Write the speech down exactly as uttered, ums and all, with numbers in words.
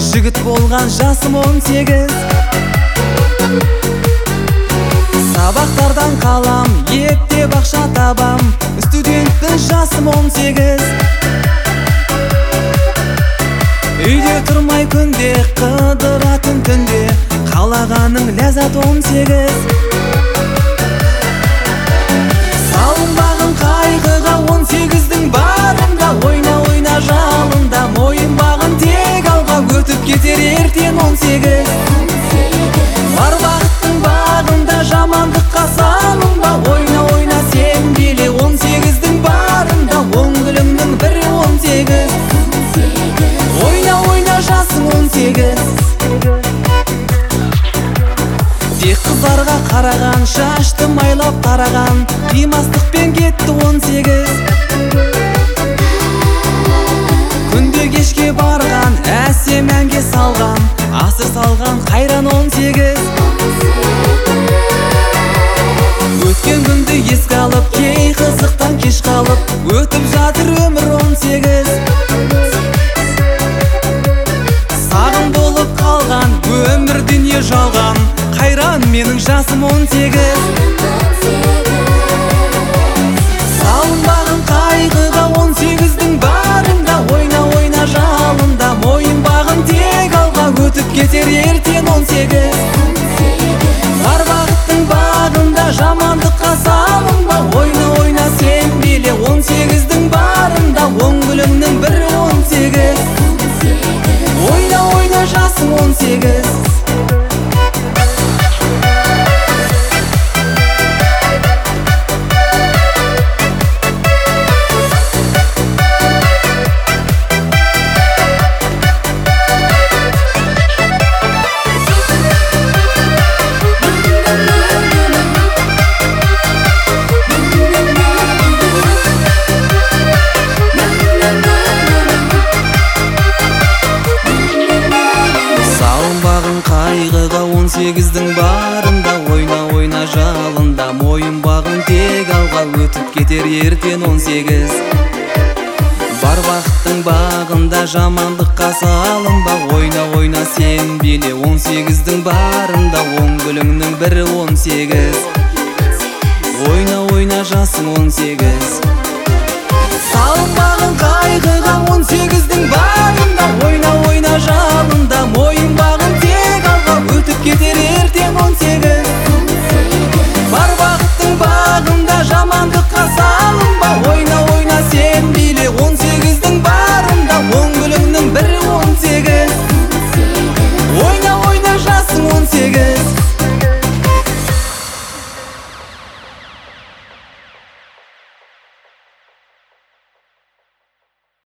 Жігіт болған жасым он сегіз. Сабақтардан қалам, ептеп ақша табам. Студентпін, жасым он сегіз. Үйде тұрмай күнде, қыдыратын түнде, қалағаның ләззат он сегіз. Салынбағын қайғыға он сегіздің барында, ойна ойна жалында, мойынбағын тек алға, өтіп кетер ертең он сегіз. Бар бақыттың бағында жамандыққа салынба, ойна ойна сен биле он сегіздің барында, он гүліңнің бірі он сегіз. Ойна ойна жасың он сегіз. Тек қыздарға қараған, шашты майлап қараған, қимастықпен кетті он сегіз. Күнде кешке барған, әсем әнге салған, асыр салған қайран он сегіз. Өткен күнді еске алып, кей қызықтан кеш қалып, өтіп жатыр өмір он сегіз. Сағым болып қалған, өмір дүние жалған, қайран менің жасым он сегіз. Салынбағын қайғыға он сегіздің барында, ойна ойна жалында, мойынбағын тек алға, өтіп кетер ертең он сегіз. Бар бақыттың бағында жамандыққа салынба, ойна ойна сен биле он сегіздің барында, он гүліңнің бірі он сегіз. Ойна ойна жасың он сегіз. Қайғыға он сегіздің барында, ойна ойна жалында, мойынбағын тек алға, өтіп кетер ертең он сегіз. Бар бақыттың бағында жамандыққа салынба, ойна ойна сен биле он сегіздің барында, он гүліңнің бірі он сегіз. Ойна ойна жасың он сегіз. Салынбағын қайғыға он сегіздің